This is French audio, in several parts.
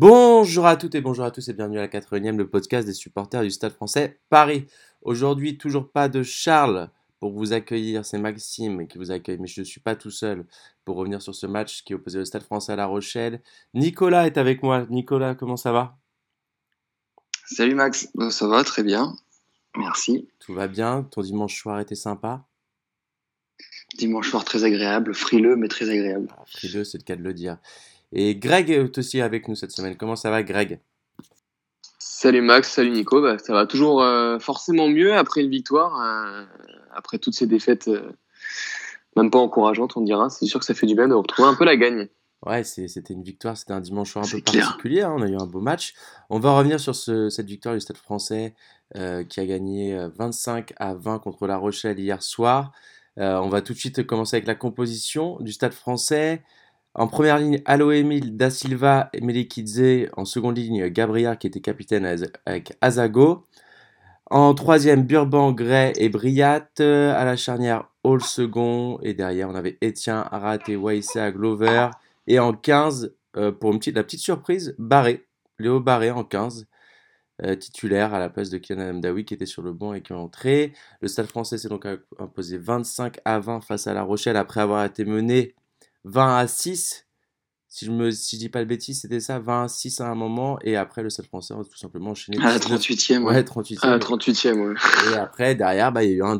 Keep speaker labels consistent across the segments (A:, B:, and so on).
A: Bonjour à toutes et bonjour à tous et bienvenue à la 80e, le podcast des supporters du Stade Français Paris. Aujourd'hui, toujours pas de Charles pour vous accueillir, c'est Maxime qui vous accueille, mais je ne suis pas tout seul pour revenir sur ce match qui opposait le Stade Français à La Rochelle. Nicolas est avec moi. Nicolas, comment ça va?
B: Salut Max, ça va très bien, merci.
A: Tout va bien? Ton dimanche soir était sympa?
B: Dimanche soir très agréable, frileux mais très agréable.
A: Frileux, c'est le cas de le dire. Et Greg est aussi avec nous cette semaine. Comment ça va, Greg?
C: Salut Max, salut Nico, ça va toujours forcément mieux après une victoire, après toutes ces défaites, même pas encourageantes on dira, c'est sûr que ça fait du bien de retrouver un peu la gagne.
A: Ouais, c'était une victoire, c'était un dimanche soir un peu
B: C'est clair.
A: particulier, hein, on a eu un beau match. On va revenir sur cette victoire du Stade Français qui a gagné 25-20 contre La Rochelle hier soir. On va tout de suite commencer avec la composition du Stade Français. En première ligne, Alo Emile, Da Silva et Melikidze. En seconde ligne, Gabriel qui était capitaine avec Azago. En troisième, Burban, Gray et Briat. À la charnière, Hall second. Et derrière, on avait Etienne, Arat et Waïssa Glover. Et en 15, pour la petite surprise, Barré. Léo Barré en 15. Titulaire à la place de Kylian Amdaoui qui était sur le banc et qui est entré. Le Stade Français s'est donc imposé 25-20 face à La Rochelle après avoir été mené 20-6. Si je dis pas de bêtises, c'était ça, 20-6 à un moment. Et après, le Stade Français a tout simplement enchaîné.
B: À la 38e,
A: Ouais,
B: ouais.
A: 38e.
B: À la 38e, ouais.
A: Et après, derrière, il y a eu un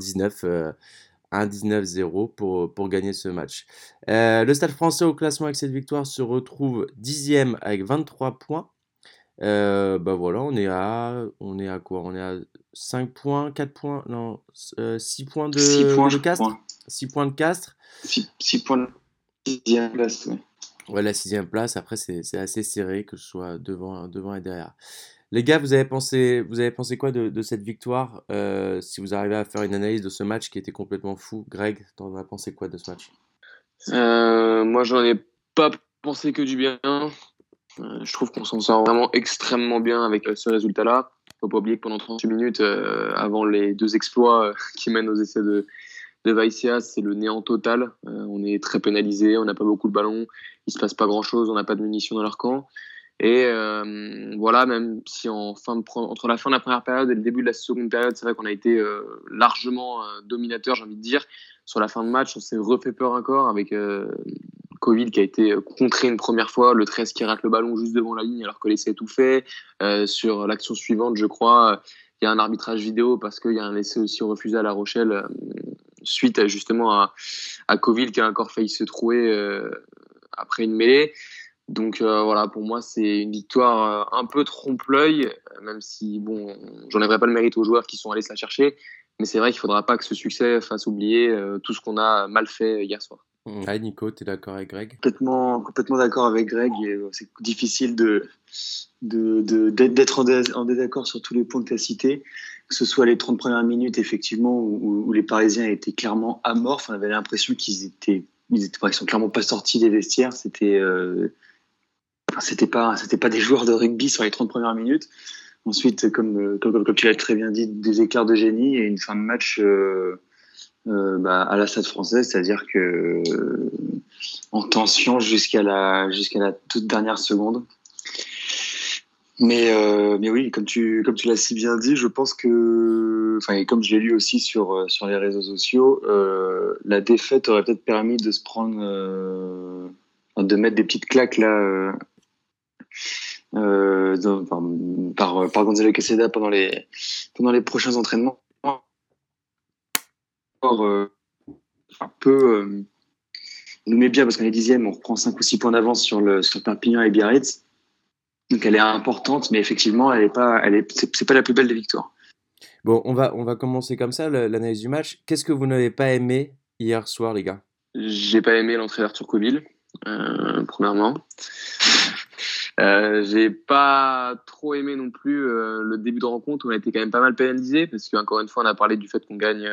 A: 19-0 pour gagner ce match. Le Stade Français au classement avec cette victoire se retrouve 10e avec 23 points. Voilà, on est à quoi? On est à 5 points, 4 points, non, 6 points
B: 6 points,
A: de
B: je
A: Castres.
B: crois.
A: 6 points de Castres.
B: 6 points de 6e place, ouais.
A: Ouais, la 6e place, après c'est assez serré, que ce soit devant et derrière. Les gars, vous avez pensé quoi de cette victoire? Si vous arrivez à faire une analyse de ce match qui était complètement fou. Greg, t'en as pensé quoi de ce match?
C: Moi j'en ai pas pensé que du bien, je trouve qu'on s'en sort vraiment extrêmement bien avec ce résultat-là. Faut pas oublier que pendant 38 minutes, avant les deux exploits qui mènent aux essais de Vaïsia, c'est le néant total. On est très pénalisé, on n'a pas beaucoup de ballons, il se passe pas grand-chose, on n'a pas de munitions dans leur camp. Et voilà, même si entre la fin de la première période et le début de la seconde période, c'est vrai qu'on a été largement dominateur, j'ai envie de dire. Sur la fin de match, on s'est refait peur encore avec Covid qui a été contré une première fois, le 13 qui rate le ballon juste devant la ligne alors que l'essai est tout fait. Sur l'action suivante, je crois, il y a un arbitrage vidéo parce qu'il y a un essai aussi refusé à La Rochelle suite justement à Covid qui a encore failli se trouer après une mêlée. Donc voilà, pour moi, c'est une victoire un peu trompe-l'œil, même si, bon, j'enlèverai pas le mérite aux joueurs qui sont allés se la chercher. Mais c'est vrai qu'il faudra pas que ce succès fasse oublier tout ce qu'on a mal fait hier soir.
A: Ouais, Nico, t'es d'accord avec Greg?
B: Complètement d'accord avec Greg. Et, c'est difficile d'être en désaccord sur tous les points que tu as cités. Que ce soit les 30 premières minutes, effectivement, où les Parisiens étaient clairement amorphes. On avait l'impression ils sont clairement pas sortis des vestiaires. C'était pas des joueurs de rugby sur les 30 premières minutes. Ensuite, comme tu l'as très bien dit, des éclairs de génie et une fin de match à la Stade Français, c'est-à-dire que en tension jusqu'à la toute dernière seconde. Mais oui, comme tu l'as si bien dit, je pense que, et comme je l'ai lu aussi sur les réseaux sociaux, la défaite aurait peut-être permis de se prendre, de mettre des petites claques là. Par Gonzalo Quesada pendant les prochains entraînements, un peu nous met bien parce qu'on est 10e, on reprend 5 ou 6 points d'avance sur Perpignan et Biarritz, donc elle est importante, mais effectivement c'est pas la plus belle des victoires.
A: Bon, on va commencer comme ça l'analyse du match. Qu'est-ce que vous n'avez pas aimé hier soir, les gars?
C: J'ai pas aimé l'entrée d'Arthur Coville, premièrement. J'ai pas trop aimé non plus le début de rencontre. On a été quand même pas mal pénalisé parce qu'encore une fois, on a parlé du fait qu'on gagne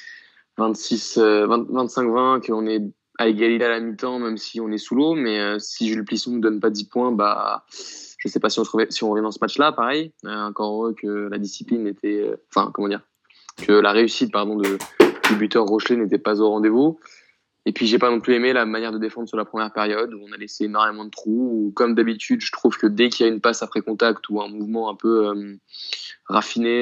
C: 25-20, qu'on est à égalité à la mi-temps, même si on est sous l'eau. Mais si Jules Plisson ne donne pas 10 points, je sais pas si on revient dans ce match-là. Pareil, encore heureux que la discipline était, que la réussite, du buteur Rochelet n'était pas au rendez-vous. Et puis j'ai pas non plus aimé la manière de défendre sur la première période où on a laissé énormément de trous. Où, comme d'habitude, je trouve que dès qu'il y a une passe après contact ou un mouvement un peu raffiné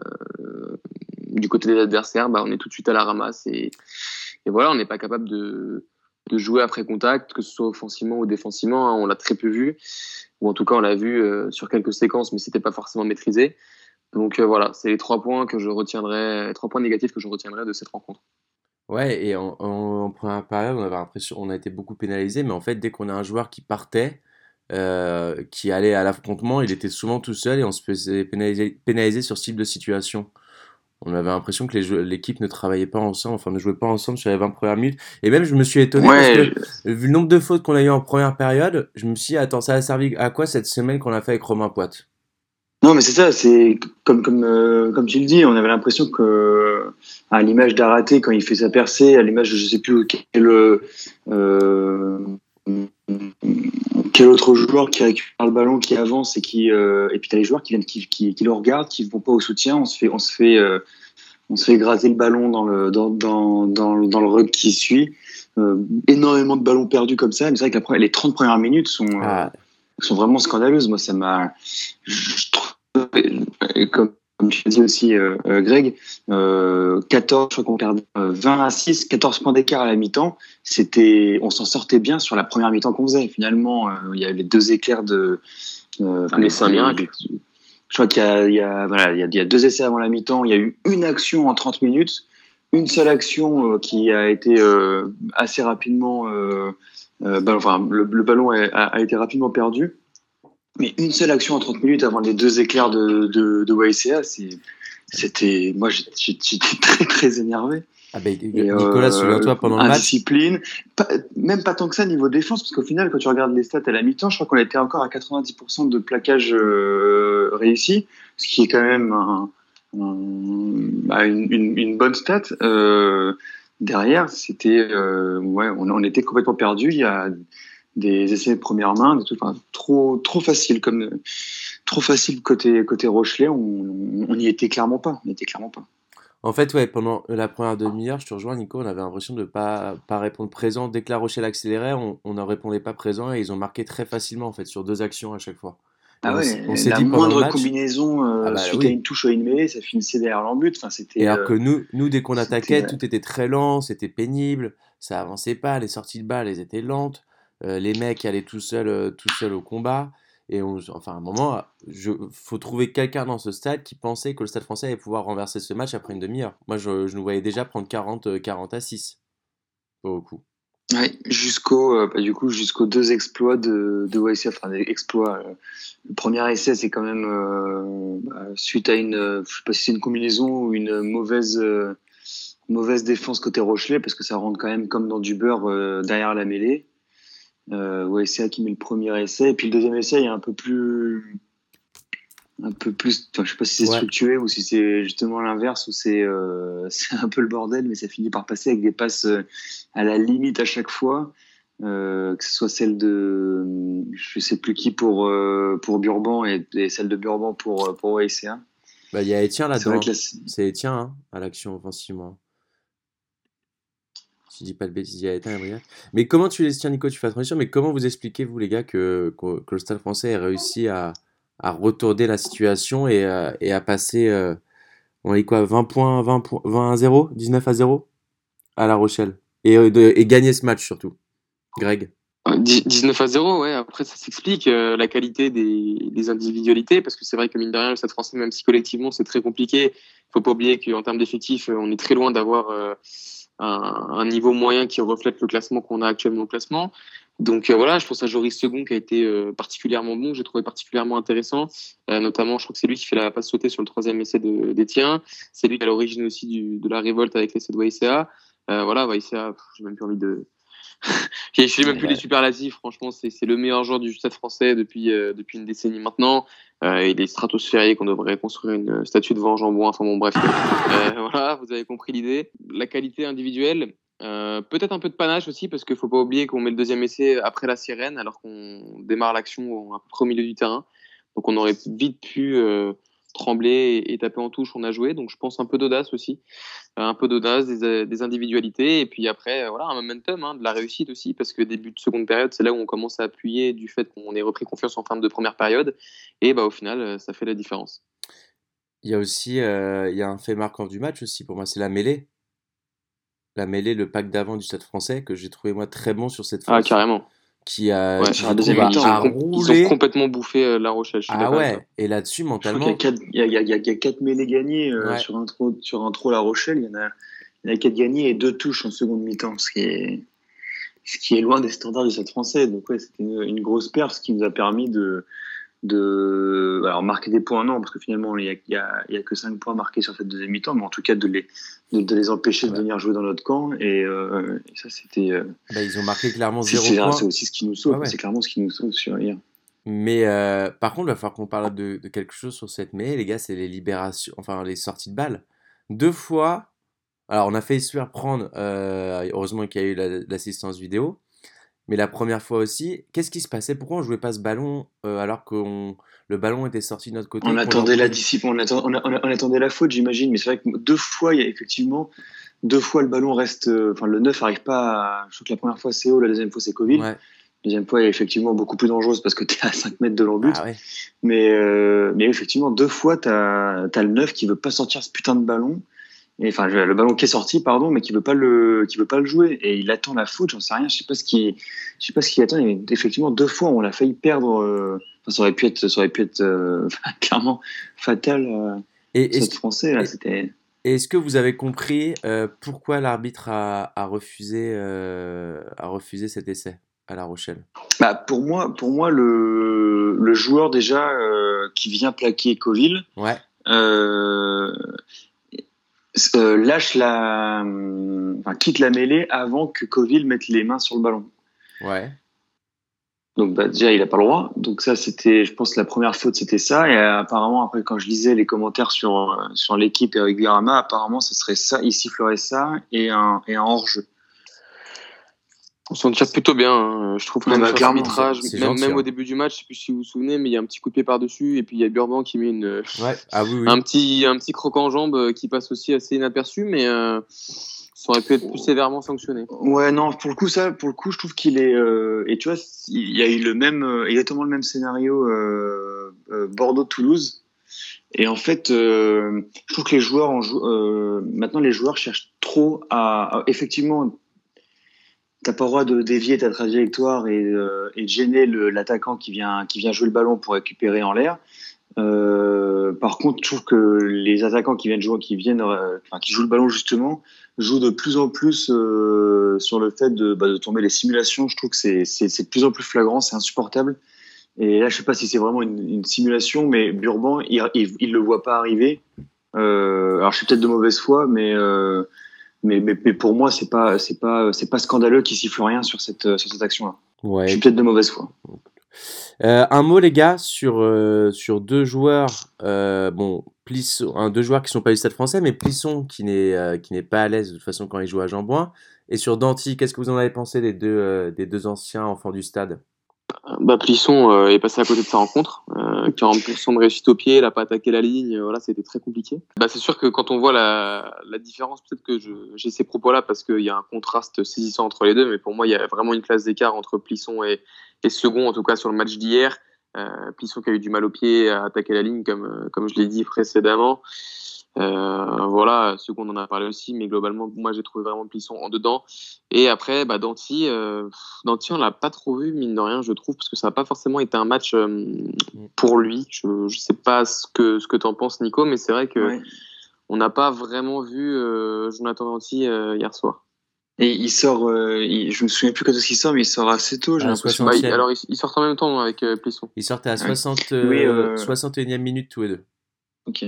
C: du côté des adversaires, on est tout de suite à la ramasse et voilà, on n'est pas capable de jouer après contact, que ce soit offensivement ou défensivement. Hein, on l'a très peu vu, ou en tout cas on l'a vu sur quelques séquences, mais c'était pas forcément maîtrisé. Donc voilà, c'est les 3 points négatifs que je retiendrai de cette rencontre.
A: Ouais, et en première période, on avait l'impression, on a été beaucoup pénalisé, mais en fait, dès qu'on a un joueur qui partait, qui allait à l'affrontement, il était souvent tout seul et on se faisait pénaliser sur ce type de situation. On avait l'impression que l'équipe ne travaillait pas ensemble, enfin ne jouait pas ensemble sur les 20 premières minutes. Et même, je me suis étonné parce
C: Ouais,
A: que, vu le nombre de fautes qu'on a eu en première période, je me suis dit, attends, ça a servi à quoi cette semaine qu'on a fait avec Romain Poite?
B: Non, mais c'est ça, c'est comme tu le dis, on avait l'impression que, à l'image d'Araté, quand il fait sa percée, à l'image de je sais plus euh, quel autre joueur qui récupère le ballon, qui avance et puis t'as les joueurs qui viennent, qui le regardent, qui vont pas au soutien, on se fait graser le ballon dans le rug qui suit. Énormément de ballons perdus comme ça, mais c'est vrai que les 30 premières minutes
A: Ah,
B: sont vraiment scandaleuses. Moi, je trouve, comme tu as dit aussi, Greg, 14, je crois qu'on perd 20-6, 14 points d'écart à la mi-temps. On s'en sortait bien sur la première mi-temps qu'on faisait. Finalement, il y a les 2 éclairs
C: mais c'est un miracle.
B: je crois qu'il y a 2 essais avant la mi-temps. Il y a eu une action en 30 minutes, une seule action qui a été assez rapidement, le ballon a été rapidement perdu. Mais une seule action en 30 minutes avant les 2 éclairs de YCA, moi j'étais très très énervé.
A: ah ben,
B: Et
A: Nicolas, souviens-toi, pendant le match,
B: indiscipline, même pas tant que ça niveau défense, parce qu'au final, quand tu regardes les stats à la mi-temps, je crois qu'on était encore à 90% de plaquage réussi, ce qui est quand même une bonne stat. Derrière, on était complètement perdu. Il y a des essais de première main, trop facile trop facile côté Rochelet. On n'y était clairement pas. On n'y était clairement pas.
A: en fait, ouais, pendant la première demi-heure, je te rejoins, Nico, on avait l'impression de pas répondre présent. Dès que La Rochelle accélérait, on ne répondait pas présent et ils ont marqué très facilement, en fait, sur 2 actions à chaque fois. Et
B: Ah
A: on
B: ouais,
A: s'est
B: la
A: dit pendant le
B: moindre
A: match,
B: combinaison
A: ah bah
B: suite à
A: oui.
B: une touche au in ça finissait derrière l'embut. Enfin,
A: Et alors que nous, dès qu'on
B: c'était,
A: attaquait, tout était très lent, c'était pénible, ça avançait pas, les sorties de balles, elles étaient lentes, les mecs allaient tout seuls au combat. Enfin, à un moment, faut trouver quelqu'un dans ce stade qui pensait que le Stade français allait pouvoir renverser ce match après une demi-heure. Moi, je nous voyais déjà prendre 40-6 au coup.
B: ouais, jusqu'aux 2 exploits de YC, enfin des exploits. Le premier essai, c'est quand même suite à je sais pas si c'est une combinaison ou une mauvaise défense côté Rochelet, parce que ça rentre quand même comme dans du beurre derrière la mêlée. YCA qui met le premier essai, et puis le deuxième essai est enfin, je sais pas si c'est
A: Ouais,
B: structuré ou si c'est justement l'inverse, ou c'est un peu le bordel, mais ça finit par passer avec des passes à la limite à chaque fois, que ce soit celle de je sais plus qui pour Burban et celle de Burban pour YCA.
A: bah, il y a Etienne
B: C'est vrai
A: là-dedans,
B: que là,
A: hein. C'est Etienne, hein, à l'action offensivement. Si je dis pas de bêtises, il y a Etienne et Briac. Mais comment tu les tiens, Nico, tu fais attention, mais comment vous expliquez, vous les gars, que le Stade français ait réussi à retourner la situation et à passer, on a dit quoi, 20 points, 20-0, 19-0 à La Rochelle. Et gagner ce match surtout. Greg.
C: 19-0, ouais. Après, ça s'explique la qualité des individualités, parce que c'est vrai que mine de rien, le Stade français, même si collectivement c'est très compliqué, faut pas oublier qu'en termes d'effectifs, on est très loin d'avoir un niveau moyen qui reflète le classement qu'on a actuellement au classement. Donc voilà, je pense à Joris Second qui a été particulièrement bon, j'ai trouvé particulièrement intéressant. Notamment, je crois que c'est lui qui fait la passe sautée sur le troisième essai d'Etienne. C'est lui qui est à l'origine aussi de la révolte avec l'essai de YCA. Voilà, YCA, j'ai même plus envie de je sais même plus les
A: Ouais.
C: superlatifs. Franchement, c'est le meilleur joueur du Stade français depuis une décennie maintenant. Il est stratosphérique. On devrait construire une statue devant Jean-Bouin. Enfin bon, bref. Voilà, vous avez compris l'idée. La qualité individuelle, peut-être un peu de panache aussi, parce qu'il faut pas oublier qu'on met le deuxième essai après la sirène, alors qu'on démarre l'action à peu près au milieu du terrain. Donc on aurait vite pu trembler et taper en touche, on a joué. Donc je pense un peu d'audace aussi, un peu d'audace, des individualités, et puis après voilà un momentum, de la réussite aussi, parce que début de seconde période, c'est là où on commence à appuyer du fait qu'on ait repris confiance en fin de première période, et au final ça fait la différence.
A: Il y a aussi il y a un fait marquant du match aussi pour moi, c'est la mêlée. La mêlée, le pack d'avant du Stade Français que j'ai trouvé moi très bon sur cette
C: Ah
A: phase,
C: carrément.
A: qui
C: Sur
A: je
B: la deuxième
A: trouve
B: mi-temps,
A: a
C: ils ont
A: roulé.
C: complètement bouffé La Rochelle, je suis
A: Ah
C: d'accord avec toi.
A: ouais, et là-dessus
B: Je crois qu'il y a
A: mentalement,
B: quatre, il y a quatre mêlées gagnées
A: ouais.
B: sur un trop La Rochelle. Il y en a quatre gagnées et deux touches en seconde mi-temps, ce qui est loin des standards du Stade Français. Donc ouais, c'était une grosse perte, ce qui nous a permis alors marquer des points, non, parce que finalement il y a que 5 points marqués sur cette deuxième mi-temps, mais en tout cas de les empêcher
A: Ah
B: de
A: bah,
B: venir jouer dans notre camp, et ça
A: ils ont marqué clairement
B: c'est
A: 0
B: c'est
A: points.
B: aussi ce qui nous
A: Ouais,
B: sauve,
A: ouais.
B: c'est clairement ce qui nous sauve sur hier.
A: Mais par contre, il va falloir qu'on parle de quelque chose sur cette mêlée, les gars, c'est les libérations, enfin les sorties de balles. Deux fois, alors on a failli se faire prendre, heureusement qu'il y a eu l'assistance vidéo, mais la première fois aussi, qu'est-ce qui se passait? Pourquoi on jouait pas ce ballon alors que le ballon était sorti de notre côté
B: On
A: et qu'on leur
B: attendait la
A: voulait...
B: discipline, on attendait la faute, j'imagine, mais c'est vrai que deux fois, il y a effectivement deux fois le ballon reste, enfin le 9 arrive pas. Je crois que la première fois c'est haut, la deuxième fois c'est Coville.
A: Ouais,
B: Deuxième fois, elle est effectivement beaucoup plus dangereuse parce que tu es à 5 mètres de l'embut.
A: bah ouais.
B: Mais effectivement, deux fois, tu as le 9 qui veut pas sortir ce putain de ballon. Et, enfin, le ballon qui est sorti, pardon, mais qui veut pas le jouer. Et il attend la faute, j'en sais rien. Je sais pas ce qu'il attend. Et effectivement, deux fois, on l'a failli perdre. Enfin, ça aurait pu être clairement fatal.
A: Et est-ce
B: Cette français, là,
A: et-
B: c'était.
A: et est-ce que vous avez compris pourquoi l'arbitre a refusé cet essai à La Rochelle?
B: Bah, pour moi, le joueur déjà qui vient plaquer Coville,
A: Ouais,
B: euh, lâche enfin, quitte la mêlée avant que Coville mette les mains sur le ballon.
A: ouais.
B: Donc bah, déjà il a pas le droit. Donc ça c'était, je pense que la première faute c'était ça. Et apparemment après quand je lisais les commentaires sur l'équipe et Guillerama, apparemment ce serait ça, il sifflerait ça et un hors-jeu.
C: On s'en tire plutôt bien, je trouve quand
B: Non,
C: même
B: bah,
C: sur
B: clairement.
C: l'arbitrage,
A: C'est
C: même,
A: gentil,
C: même au
A: hein.
C: début du match, je sais plus si vous vous souvenez, mais il y a un petit coup de pied par-dessus, et puis il y a Burban qui met
A: Ouais, ah oui, oui.
C: un petit croc en jambe qui passe aussi assez inaperçu, mais ça aurait pu être plus sévèrement sanctionné.
B: Ouais, non, pour le coup, je trouve qu'il est, et tu vois, il y a eu le même, exactement le même scénario, Bordeaux-Toulouse. Et en fait, je trouve que maintenant les joueurs cherchent trop effectivement, t'as pas le droit de dévier ta trajectoire et de gêner l'attaquant qui vient jouer le ballon pour récupérer en l'air. Par contre, je trouve que les attaquants qui jouent le ballon justement, jouent de plus en plus sur le fait de tomber les simulations. Je trouve que c'est de plus en plus flagrant, c'est insupportable. Et là, je sais pas si c'est vraiment une simulation, mais Burban, il le voit pas arriver. Alors, je suis peut-être de mauvaise foi, mais pour moi, c'est pas scandaleux qu'il siffle rien sur cette action-là. Je suis
A: Ouais.
B: peut-être de mauvaise foi.
A: Un mot, les gars, sur deux joueurs, bon, deux joueurs qui sont pas du Stade Français, mais Plisson qui n'est pas à l'aise de toute façon quand il joue à Jean-Bouin. Et sur Danty, qu'est-ce que vous en avez pensé des deux anciens enfants du stade?
C: Plisson est passé à côté de sa rencontre. 40% de réussite au pied, il a pas attaqué la ligne, voilà, c'était très compliqué. C'est sûr que quand on voit la différence, peut-être que j'ai ces propos-là parce qu'il y a un contraste saisissant entre les deux, mais pour moi, il y a vraiment une classe d'écart entre Plisson et Second, en tout cas sur le match d'hier. Plisson qui a eu du mal au pied à attaquer la ligne, comme je l'ai dit précédemment. Voilà, Second on en a parlé aussi, mais globalement, moi j'ai trouvé vraiment Plisson en dedans. Et après, Danty, on l'a pas trop vu, mine de rien, je trouve, parce que ça n'a pas forcément été un match pour lui. Je sais pas ce que t'en penses, Nico, mais c'est vrai que
B: Ouais.
C: on n'a pas vraiment vu Jonathan Danty hier soir.
B: Et il sort, je me souviens plus quand est-ce qu'il sort, mais il sort assez tôt, j'ai
A: À la
B: l'impression.
A: 60e.
C: Alors, ils sortent en même temps avec Plisson.
A: Ils sortaient à
B: Ouais.
A: 61e minute tous les deux.
B: Ok.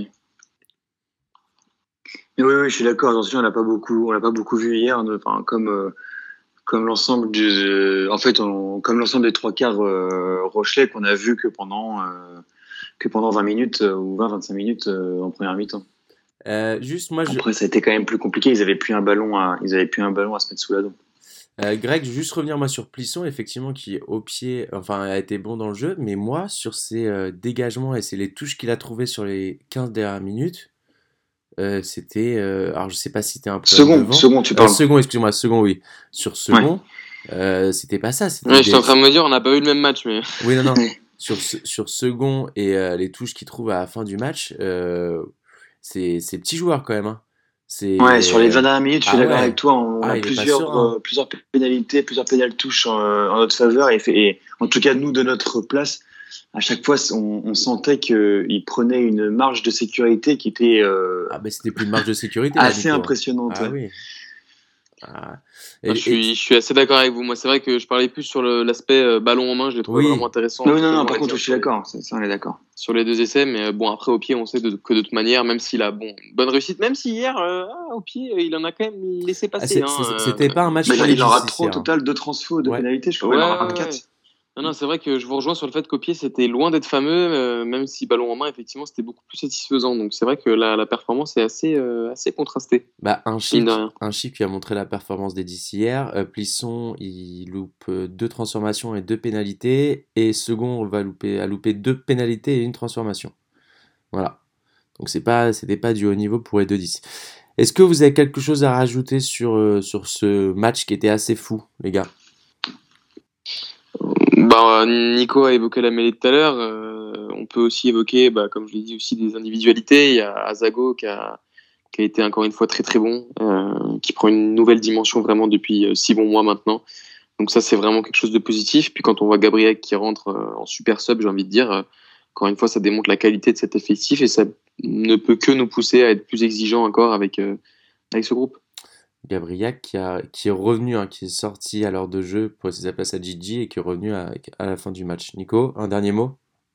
B: Mais oui, je suis d'accord. Attention, on l'a pas beaucoup vu hier. Enfin, comme l'ensemble comme l'ensemble des trois quarts Rochelais qu'on a vu que pendant 20 minutes ou 20-25 minutes en première mi-temps.
A: Juste, moi,
B: Après, ça a été quand même plus compliqué. Ils avaient plus un ballon à se mettre sous la dent.
A: Greg, je veux juste revenir moi sur Plisson, effectivement, qui au pied, enfin, a été bon dans le jeu, mais moi, sur ses dégagements et c'est les touches qu'il a trouvées sur les 15 dernières minutes, c'était. Alors, je sais pas si c'était un problème de vent.
B: Second, tu parles.
A: Second, excuse-moi, second, oui. Sur
B: Ouais.
A: second, c'était pas ça. C'était
C: Ouais, j'étais en train de me dire, on n'a pas eu le même match, mais.
A: Oui, non, non.
B: Ouais.
A: Sur second et les touches qu'il trouve à la fin du match, c'est petit joueur quand même. Hein.
B: Ouais, sur les 20 dernières minutes, je suis
A: Ah
B: d'accord
A: ouais.
B: avec toi. On
A: Ah,
B: a
A: il est pas serein.
B: plusieurs pénalités, plusieurs pénales touches en notre faveur. Et en tout cas, nous, de notre place, à chaque fois, on sentait qu'il prenait une marge de sécurité qui était
A: Ah, ben c'était plus une marge de sécurité là,
B: assez
A: Nico.
B: impressionnante.
A: Ah
B: Ouais.
A: oui. Ah.
C: Je suis assez d'accord avec vous. Moi, c'est vrai que je parlais plus sur l'aspect ballon en main. Je l'ai trouvé
A: Oui.
C: vraiment intéressant.
B: Non,
C: Vraiment
B: par contre,
C: excellent
B: je suis d'accord. Ça, on est d'accord.
C: sur les 2 essais. Mais bon, après, au pied, on sait que de toute manière, même s'il a une bonne réussite, même si hier, au pied, il en a quand même laissé
A: Ah,
C: passer.
A: c'était pas un match
B: Mais
A: pour
B: là,
A: les
B: il en rate 3 au
A: justicières.
B: total, 2 transfos, 2
A: Ouais.
B: pénalités. Je crois qu'il en rate
C: Ouais.
B: 4.
C: Non, c'est vrai que je vous rejoins sur le fait qu'au pied, c'était loin d'être fameux, même si ballon en main, effectivement, c'était beaucoup plus satisfaisant. Donc, c'est vrai que la performance est assez contrastée.
A: Bah,
C: Mine de rien.
A: un chiffre qui a montré la performance des d'ici hier. Plisson, il loupe 2 transformations et 2 pénalités. Et second a loupé 2 pénalités et une transformation. Voilà. Donc c'était pas du haut niveau pour les 2-10. Est-ce que vous avez quelque chose à rajouter sur ce match qui était assez fou, les gars?
C: Bah, Nico a évoqué la mêlée tout à l'heure. On peut aussi évoquer, comme je l'ai dit, aussi des individualités. Il y a Azago qui a été encore une fois très très bon, qui prend une nouvelle dimension vraiment depuis 6 bons mois maintenant. Donc ça, c'est vraiment quelque chose de positif. Puis quand on voit Gabriel qui rentre en super sub, j'ai envie de dire, encore une fois, ça démontre la qualité de cet effectif et ça ne peut que nous pousser à être plus exigeants encore avec ce groupe.
A: Gabriel qui est revenu, hein, qui est sorti à l'heure de jeu pour laisser sa place à Gigi et qui est revenu à la fin du match. Nico, un dernier mot?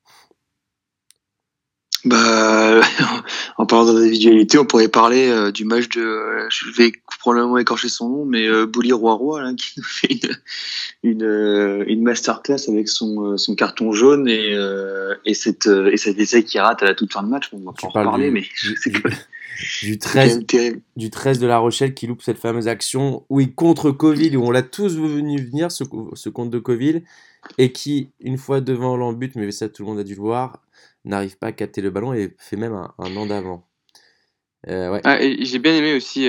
B: Bah, en parlant d'individualité, on pourrait parler du match de, je vais probablement écorcher son nom, mais Bouli Roy là, qui nous fait une masterclass avec son carton jaune et cet essai qui rate à la toute fin de match. On va pas en reparler, mais c'est quand
A: du
B: quand même
A: 13,
B: terrible.
A: du 13 de La Rochelle qui loupe cette fameuse action où il contre Coville, où on l'a tous vu venir, ce contre de Coville, et qui, une fois devant l'embut, mais ça tout le monde a dû le voir, n'arrive pas à capter le ballon et fait même un an d'avant. Ouais.
C: Ah, et j'ai bien aimé aussi,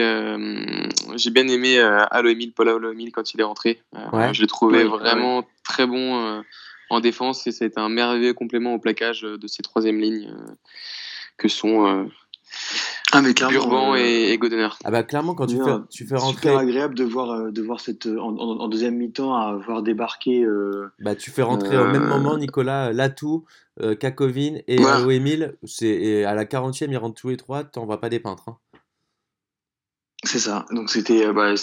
C: Paul Aloemil quand il est rentré.
A: Ouais.
C: Je l'ai trouvé
B: Ouais,
C: vraiment très bon en défense et ça a été un merveilleux complément au plaquage de ces troisième lignes que sont
B: Mais clairement,
C: Burban et Godener.
A: Ah bah clairement quand tu fais rentrer,
B: super agréable de voir cette en deuxième mi-temps à voir débarquer.
A: tu fais rentrer au même moment Nicolas Latou, Kakovin et
B: Voilà.
A: Aloemil, et à la 40e ils rentrent tous les trois, t'en vois pas des peintres. Hein.
B: C'est ça. Donc c'était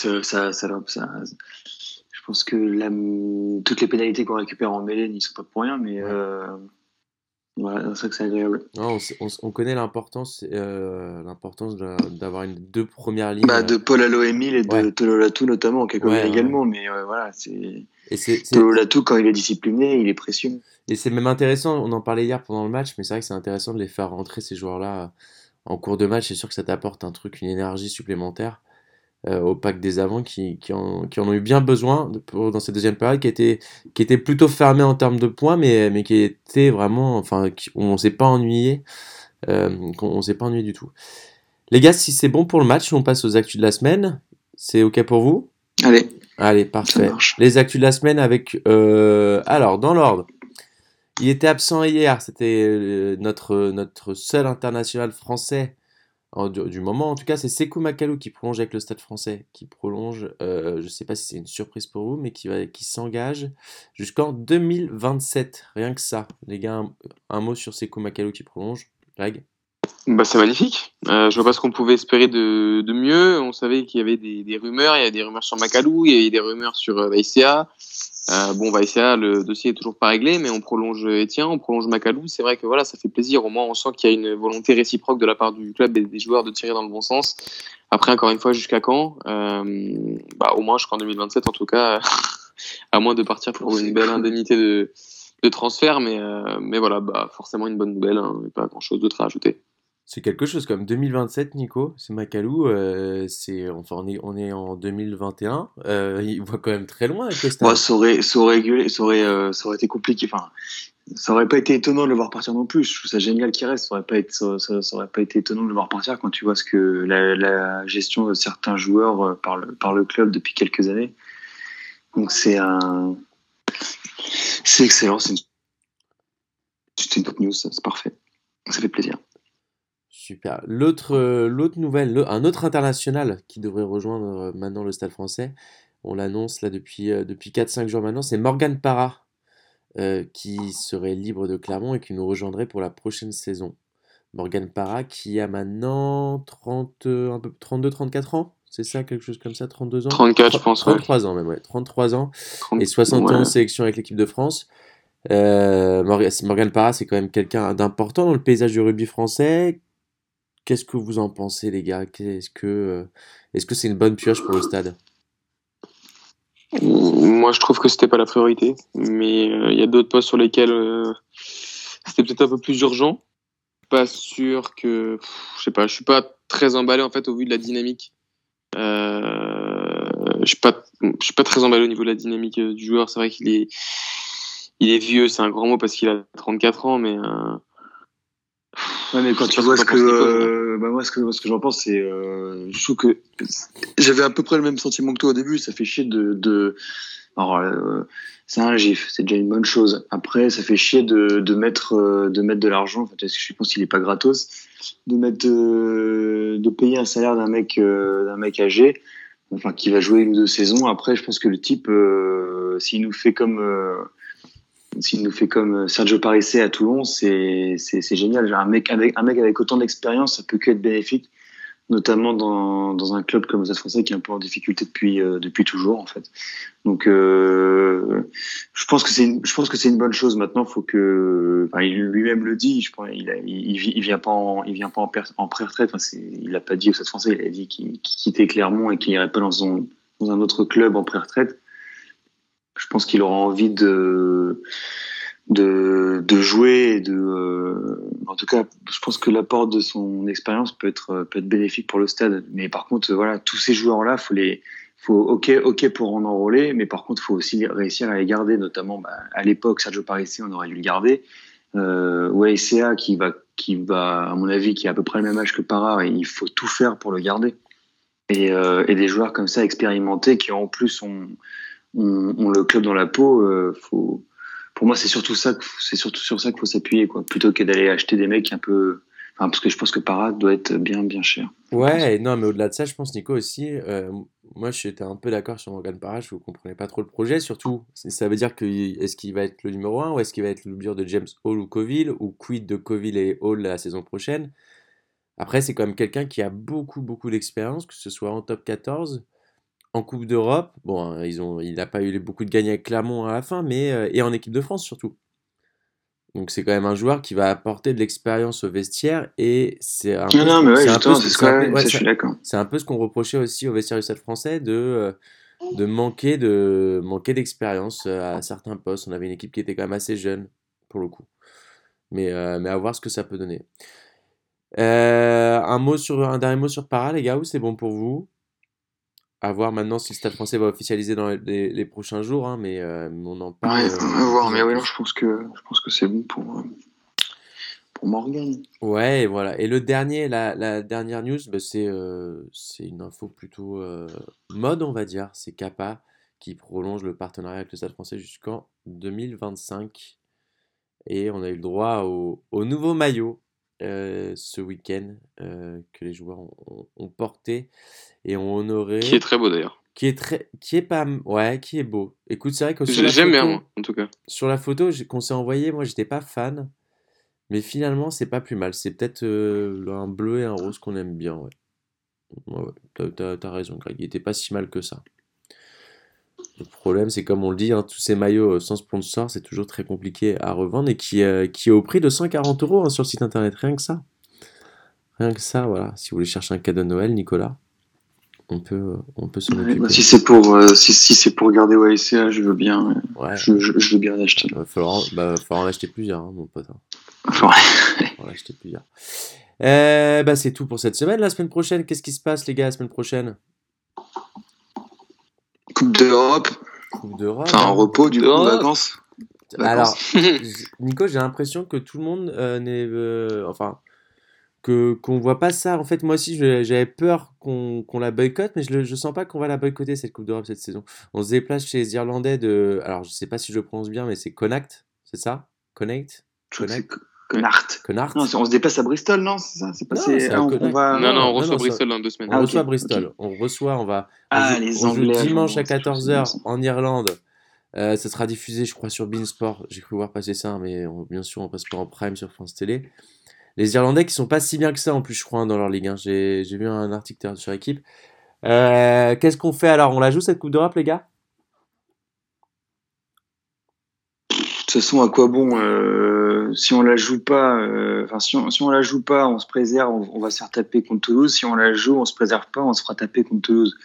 B: je pense que toutes les pénalités qu'on récupère en mêlée n'y sont pas pour rien, mais voilà, c'est vrai que c'est agréable.
A: Non, on connaît l'importance d'avoir une deux premières lignes.
B: De Paul Aloemil et
A: Ouais.
B: de Tolo Latou notamment, Kakovin
A: Ouais.
B: également, mais voilà, c'est
A: Et c'est
B: Tolo Latou quand il est discipliné, il est précieux.
A: et c'est même intéressant, on en parlait hier pendant le match, mais c'est vrai que c'est intéressant de les faire rentrer ces joueurs-là en cours de match. C'est sûr que ça t'apporte un truc, une énergie supplémentaire au pack des avants qui en ont eu bien besoin dans cette deuxième période qui était plutôt fermée en termes de points, mais qui était vraiment, enfin, où on s'est pas ennuyé, on s'est pas ennuyé du tout. Les gars, si c'est bon pour le match, on passe aux actus de la semaine. C'est ok pour vous? Allez, parfait.
B: Ça marche.
A: Les actus de la semaine avec, alors, dans l'ordre. Il était absent hier, c'était notre seul international français du moment. En tout cas, c'est Sékou Makalou qui prolonge avec le Stade français, qui prolonge, je ne sais pas si c'est une surprise pour vous, mais qui s'engage jusqu'en 2027. Rien que ça. Les gars, un mot sur Sékou Makalou qui prolonge. Greg?
C: C'est magnifique. Je vois pas ce qu'on pouvait espérer de mieux. On savait qu'il y avait des rumeurs. Il y avait des rumeurs sur Makalou, il y avait des rumeurs sur Vaïsia. Vaïsia, le dossier est toujours pas réglé, mais on prolonge Etienne, on prolonge Makalou. C'est vrai que voilà, ça fait plaisir. Au moins, on sent qu'il y a une volonté réciproque de la part du club et des joueurs de tirer dans le bon sens. Après, encore une fois, jusqu'à quand au moins jusqu'en 2027, en tout cas, à moins de partir pour une belle indemnité de transfert. Mais voilà, forcément une bonne nouvelle. Pas grand-chose d'autre à ajouter.
A: C'est quelque chose comme 2027, Nico. C'est Macalou. On est en 2021. Il voit quand même très loin avec le
B: Moi,
A: stade.
B: ça aurait été compliqué. Enfin, ça aurait pas été étonnant de le voir partir non plus. Je trouve ça génial qu'il reste. Ça aurait pas été étonnant de le voir partir quand tu vois ce que la gestion de certains joueurs par le club depuis quelques années. Donc c'est excellent. C'est une top news. C'est parfait. Ça fait plaisir.
A: Super. L'autre nouvelle, un autre international qui devrait rejoindre maintenant le Stade Français, on l'annonce là depuis 4-5 jours maintenant, c'est Morgan Parra qui serait libre de Clermont et qui nous rejoindrait pour la prochaine saison. Morgan Parra qui a maintenant 32-34 ans, c'est ça, quelque chose comme ça, 32 ans?
C: 34, je pense, ouais.
A: 33 ans même, ouais, 33 ans
C: 30,
A: et 71
C: ouais.
A: sélections avec l'équipe de France. Morgan Parra, c'est quand même quelqu'un d'important dans le paysage du rugby français. Qu'est-ce que vous en pensez, les gars? Est-ce que c'est une bonne pioche pour le stade?
C: Moi, je trouve que c'était pas la priorité, mais il y a d'autres postes sur lesquels c'était peut-être un peu plus urgent. Pas sûr que, je sais pas, je suis pas très emballé en fait au vu de la dynamique. Je suis pas très emballé au niveau de la dynamique du joueur. C'est vrai il est vieux, c'est un grand mot parce qu'il a 34 ans, mais
B: Ouais, mais quand
C: je sais
B: tu
C: pas
B: vois
C: ce que t'en penses, Nico.
B: moi, ce que j'en pense, c'est, je trouve que j'avais à peu près le même sentiment que toi au début. Ça fait chier alors, c'est un gif, c'est déjà une bonne chose. Après, ça fait chier de mettre de l'argent. En fait, je pense qu'il est pas gratos. De payer un salaire d'un mec âgé, enfin, qui va jouer une ou deux saisons. Après, je pense que le type, s'il nous fait comme Sergio Parisse à Toulon, c'est génial. Genre, un mec avec autant d'expérience, ça peut que être bénéfique, notamment dans un club comme le Stade Français qui est un peu en difficulté depuis toujours en fait. Donc je pense que c'est une bonne chose. Maintenant, faut que, enfin, il lui-même le dit. Je pense il vient pas en pré-retraite. Enfin, il l'a pas dit au Stade Français. Il a dit qu'il quittait Clermont et qu'il irait pas dans un autre club en pré-retraite. Je pense qu'il aura envie de jouer en tout cas, je pense que l'apport de son expérience peut être bénéfique pour le stade. Mais par contre, voilà, tous ces joueurs-là, ok pour en enrôler, mais par contre, faut aussi réussir à les garder, notamment, à l'époque, Sergio Parisse, on aurait dû le garder. Weissea qui va, à mon avis, qui a à peu près le même âge que Parra, et il faut tout faire pour le garder. Et des joueurs comme ça expérimentés qui en plus ont le club dans la peau, pour moi, c'est surtout sur ça qu'il faut s'appuyer, quoi, plutôt que d'aller acheter des mecs un peu, enfin, parce que je pense que Parra doit être bien cher.
A: Ouais, non, mais au-delà de ça, je pense, Nico, aussi, moi, j'étais un peu d'accord sur Morgan Parra, je ne comprenais pas trop le projet, surtout, ça veut dire que est-ce qu'il va être le numéro 1 ou est-ce qu'il va être le doublure de James Hall ou Coville, ou quid de Coville et Hall la saison prochaine? Après, c'est quand même quelqu'un qui a beaucoup d'expérience, que ce soit en top 14, en Coupe d'Europe. Bon, hein, il n'a pas eu beaucoup de gagnes avec Clermont à la fin, mais et en équipe de France surtout. Donc c'est quand même un joueur qui va apporter de l'expérience au vestiaire et c'est un peu
B: Non, mais ouais,
A: c'est un peu
B: justement, c'est ce que, ouais, ça, je suis d'accord.
A: c'est un peu ce qu'on reprochait aussi au vestiaire du Stade Français de manquer d'expérience à certains postes. On avait une équipe qui était quand même assez jeune pour le coup, mais à voir ce que ça peut donner. Un dernier mot sur Parra, les gars, ou c'est bon pour vous? À voir maintenant si le Stade Français va officialiser dans les prochains jours, hein, mais on en parle
B: Ouais, on va voir,
A: de
B: mais
A: plus en
B: ouais, non,
A: plus.
B: je pense que c'est bon pour Morgan.
A: Ouais, et voilà. Et la dernière news, bah, c'est une info plutôt mode, on va dire. C'est Kappa qui prolonge le partenariat avec le Stade Français jusqu'en 2025. Et on a eu le droit au nouveau maillot ce week-end que les joueurs ont porté et ont
C: Qui est
A: honoré.
C: très beau d'ailleurs.
A: Qui est pas, ouais, qui est beau. Écoute, c'est vrai que sur la
C: J'aime bien,
A: photo,
C: moi, en tout cas.
A: qu'on s'est envoyée, moi, j'étais pas fan, mais finalement, c'est pas plus mal. C'est peut-être un bleu et un rose qu'on aime bien, ouais. Ouais, t'as raison, Greg. Il était pas si mal que ça. Le problème, c'est comme on le dit, hein, tous ces maillots sans sponsor, c'est toujours très compliqué à revendre et qui est au prix de 140 € hein, sur le site internet. Rien que ça. Rien que ça, voilà. Si vous voulez chercher un cadeau de Noël, Nicolas, on peut s'en
B: Ouais,
A: occuper.
B: si c'est pour garder YCA, je veux bien,
A: Ouais,
B: je veux bien l'acheter.
A: va falloir en acheter plusieurs, hein, mon pote, hein.
B: Enfin,
A: On va en acheter plusieurs. C'est tout pour cette semaine. La semaine prochaine, qu'est-ce qui se passe, les gars, la semaine prochaine?
B: Coupe d'Europe,
A: Coupe d'Europe.
B: enfin en repos du coup,
C: d'Europe.
B: vacances.
A: Alors, Nico, j'ai l'impression que tout le monde enfin, qu'on voit pas ça. En fait, moi aussi, j'avais peur qu'on la boycotte, mais je sens pas qu'on va la boycotter, cette Coupe d'Europe, cette saison. On se déplace chez les Irlandais de. Alors, je sais pas si je le prononce bien, mais c'est Connacht, c'est ça? Connacht?
B: Je crois que c'est
A: Connacht?
B: Connacht.
A: Connacht?
B: Non, on se déplace à Bristol, non, c'est ça? C'est pas
A: Non,
B: c'est
A: c'est à
B: on
A: Connacht.
B: va.
C: Non, on
A: non,
C: reçoit
A: non,
C: Bristol dans 2 semaines.
A: On
B: Ah,
A: reçoit
B: ok,
A: Bristol.
B: ok.
A: On reçoit,
B: Ah, les
A: on joue
B: Anglais,
A: dimanche à
B: je trouve que c'est
A: 14h
B: bien, ça.
A: en Irlande. Ça sera diffusé, je crois, sur Beansport. J'ai cru voir passer ça, mais bien sûr, on passe pas en prime sur France Télé. Les Irlandais qui sont pas si bien que ça en plus, je crois, hein, dans leur ligue, hein. J'ai vu un article sur l'équipe. Qu'est-ce qu'on fait alors? On la joue cette Coupe d'Europe, les gars?
B: De toute façon, à quoi bon si on la joue pas, enfin si on la joue pas, on se préserve, on va se faire taper contre Toulouse. Si on la joue, on se préserve pas, on se fera taper contre Toulouse.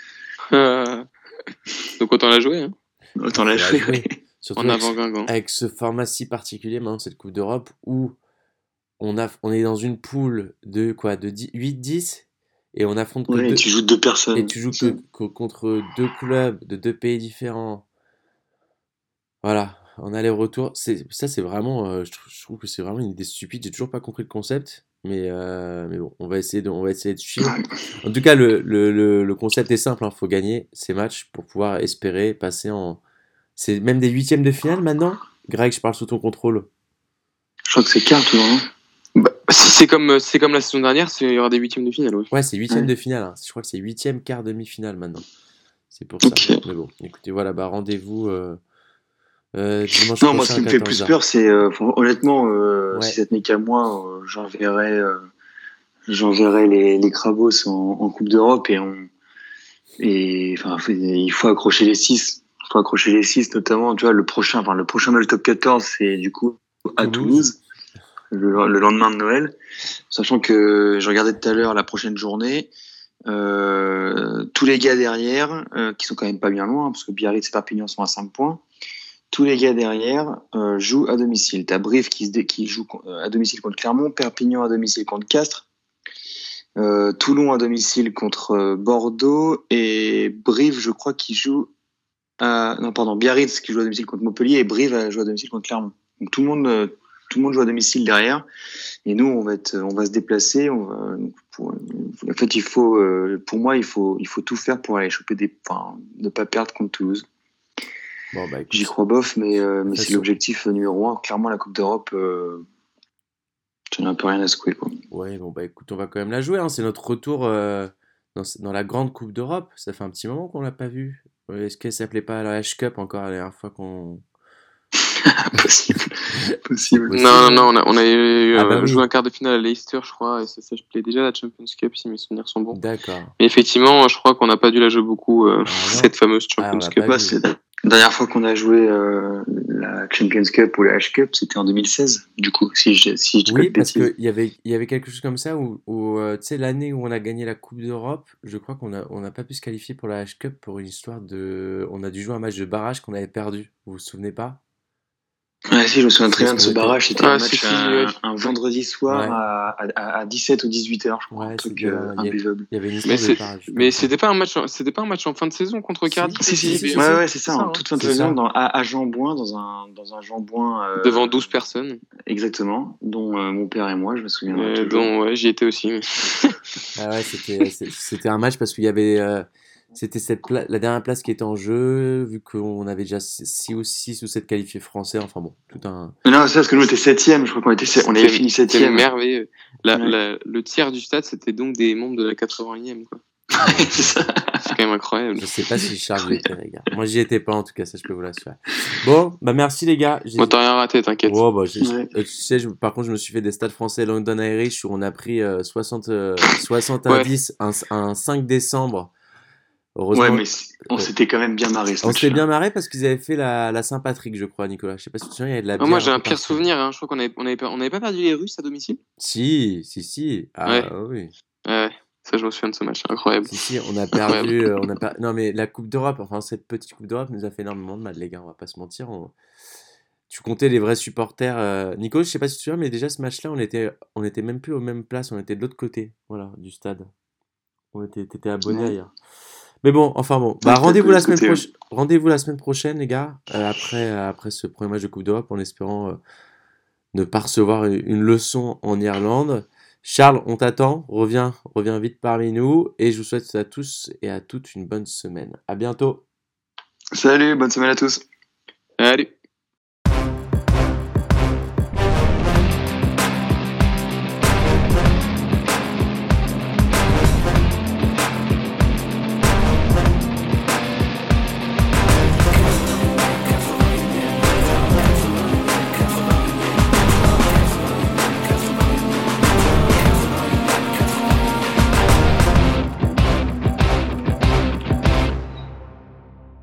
C: Donc autant la jouer, hein.
B: Autant la
A: Faut la
B: jouer.
A: jouer. Surtout
C: En avant Guingamp.
A: avec ce format si particulier maintenant, cette Coupe d'Europe, où on est dans une poule de quoi? De 8-10 et on affronte que
B: Ouais,
A: deux.
B: tu joues 2 personnes.
A: Et tu joues contre deux clubs de deux pays différents. Voilà, en aller-retour. Ça, c'est vraiment. Je trouve que c'est vraiment une idée stupide. J'ai toujours pas compris le concept. Mais bon, on va essayer de suivre. En tout cas, le concept est simple. Il faut gagner ces matchs pour pouvoir espérer passer en. C'est même des huitièmes de finale maintenant? Greg, je parle sous ton contrôle.
B: Je crois que c'est quart, toujours, non?
C: Bah, si c'est comme la saison dernière, il y aura des 8e de finale, oui.
A: Ouais, c'est huitième
B: Ouais.
A: de finale, hein. Je crois que c'est huitième, quart, demi-finale maintenant. C'est pour ça.
B: Ok.
A: Mais bon, écoutez, voilà, rendez-vous dimanche
B: Non, moi, ce
A: prochain
B: qui
A: à
B: me fait plus
A: 14h.
B: peur, c'est honnêtement,
A: Ouais.
B: si ça tenait qu'à moi, j'enverrai les Crabos en Coupe d'Europe enfin, il faut accrocher les 6. Il faut accrocher les 6, notamment, tu vois, le prochain match top 14, c'est du coup à Toulouse, le lendemain de Noël. Sachant que je regardais tout à l'heure la prochaine journée, tous les gars derrière, qui sont quand même pas bien loin, parce que Biarritz et Perpignan sont à 5 points, tous les gars derrière jouent à domicile. T'as Brive qui joue à domicile contre Clermont, Perpignan à domicile contre Castres, Toulon à domicile contre Bordeaux, et Brive, je crois, qui joue non, pardon, Biarritz qui joue à domicile contre Montpellier, et Brive joue à domicile contre Clermont. Donc tout le monde joue à domicile derrière, et nous on va se déplacer. En fait, pour moi, il faut tout faire pour aller choper ne pas perdre contre Toulouse.
A: Bon, bah, écoute,
B: J'y crois bof, mais c'est
A: façon.
B: l'objectif numéro 1. Clairement, la Coupe d'Europe, j'en ai un peu rien à secouer, quoi.
A: Ouais, bon, bah écoute, on va quand même la jouer, hein. C'est notre retour dans la grande Coupe d'Europe. Ça fait un petit moment qu'on l'a pas vue. Est-ce qu'elle s'appelait pas la H-Cup encore la dernière fois qu'on.
B: Possible.
A: Possible.
C: Non, on a
A: oui.
C: joué un quart de finale à Leicester, je crois, et ça s'appelait déjà la Champions Cup, si mes souvenirs sont bons.
A: D'accord.
C: Mais effectivement, je crois qu'on n'a pas dû la jouer beaucoup,
A: non.
C: cette fameuse Champions
A: on l'a
C: Cup.
A: pas vu.
B: C'est la dernière fois qu'on a joué la Champions Cup ou la H-Cup, c'était en 2016, du coup, si je dis pas
A: Oui,
B: de
A: parce
B: bêtises.
A: qu'il y avait quelque chose comme ça où tu sais, l'année où on a gagné la Coupe d'Europe, je crois on n'a pas pu se qualifier pour la H-Cup pour une histoire de. On a dû jouer un match de barrage qu'on avait perdu. Vous vous souvenez pas?
B: Ouais, si, je me souviens très bien de
A: Parce
B: ce
A: qu'on était-
B: barrage. C'était
C: Ah,
B: un
C: si,
B: match
C: si, ouais.
B: un vendredi soir
A: Ouais.
B: à 17 ou 18 heures, je crois.
A: Ouais,
B: Un truc
A: c'était un- il y a-
B: imbuvable.
A: Il y avait une
C: Mais
A: histoire de barrage.
C: Mais
A: comme ça.
C: c'était pas un match en fin de saison contre
A: Si.
C: Cardiff.
A: Si.
B: Ouais, c'est ça, en
C: hein.
B: toute fin de
A: C'est
B: saison,
A: ça.
B: à Jeanbouin, dans un Jeanbouin.
C: Devant 12 personnes.
B: Exactement, dont mon père et moi, je me souviens. toujours.
C: Dont, ouais, j'y étais aussi. mais-
A: Ah ouais, c'était un match parce qu'il y avait c'était la dernière place qui était en jeu vu qu'on avait déjà 6 ou 7 qualifiés français, enfin bon, tout un.
B: Mais non, c'est parce que nous, on était 7ème, je crois qu'on on avait fini
C: C'était
B: 7ème.
C: merveilleux.
B: Ouais.
C: Le tiers du stade, c'était donc des membres de la 81e, quoi.
B: C'est ça.
C: C'est quand même incroyable.
A: Je sais pas si Charles y était, les gars. Moi, j'y étais pas en tout cas, ça je peux vous l'assurer. Bon, bah merci les gars.
C: Moi, t'as rien raté, t'inquiète.
A: Oh, bah,
B: Ouais.
A: tu sais, par contre, je me suis fait des stades français London Irish où on a pris 60
C: Ouais.
A: 10 un 5 décembre. Heureusement,
B: Ouais, mais on s'était quand même bien marré.
A: on s'était bien marré parce qu'ils avaient fait la Saint-Patrick, je crois, Nicolas. Je sais pas si tu te souviens, il y avait de la bière.
C: Moi, j'ai un
A: peu
C: pire
A: partout.
C: souvenir. Hein. Je crois qu'on avait pas perdu les Russes à domicile.
A: Si. Ah
C: Ouais.
A: oui.
C: Ouais, ça, je me souviens de ce match. Incroyable.
A: Si, on a perdu. Non, mais la Coupe d'Europe, enfin, cette petite Coupe d'Europe nous a fait énormément de mal, les gars. On va pas se mentir. tu comptais les vrais supporters. Nico, je sais pas si tu te souviens, mais déjà ce match-là, on était même plus aux mêmes places, on était de l'autre côté, voilà, du stade. T'étais abonné
B: Ouais.
A: ailleurs. Mais bon, enfin bon.
B: Ouais,
A: Bah,
B: j'étais un peu de ce côté. Ouais.
A: rendez-vous la semaine prochaine, les gars, après ce premier match de Coupe d'Europe, en espérant ne pas recevoir une leçon en Irlande. Charles, on t'attend. Reviens vite parmi nous. Et je vous souhaite à tous et à toutes une bonne semaine. À bientôt.
B: Salut, bonne semaine à tous.
C: Allez.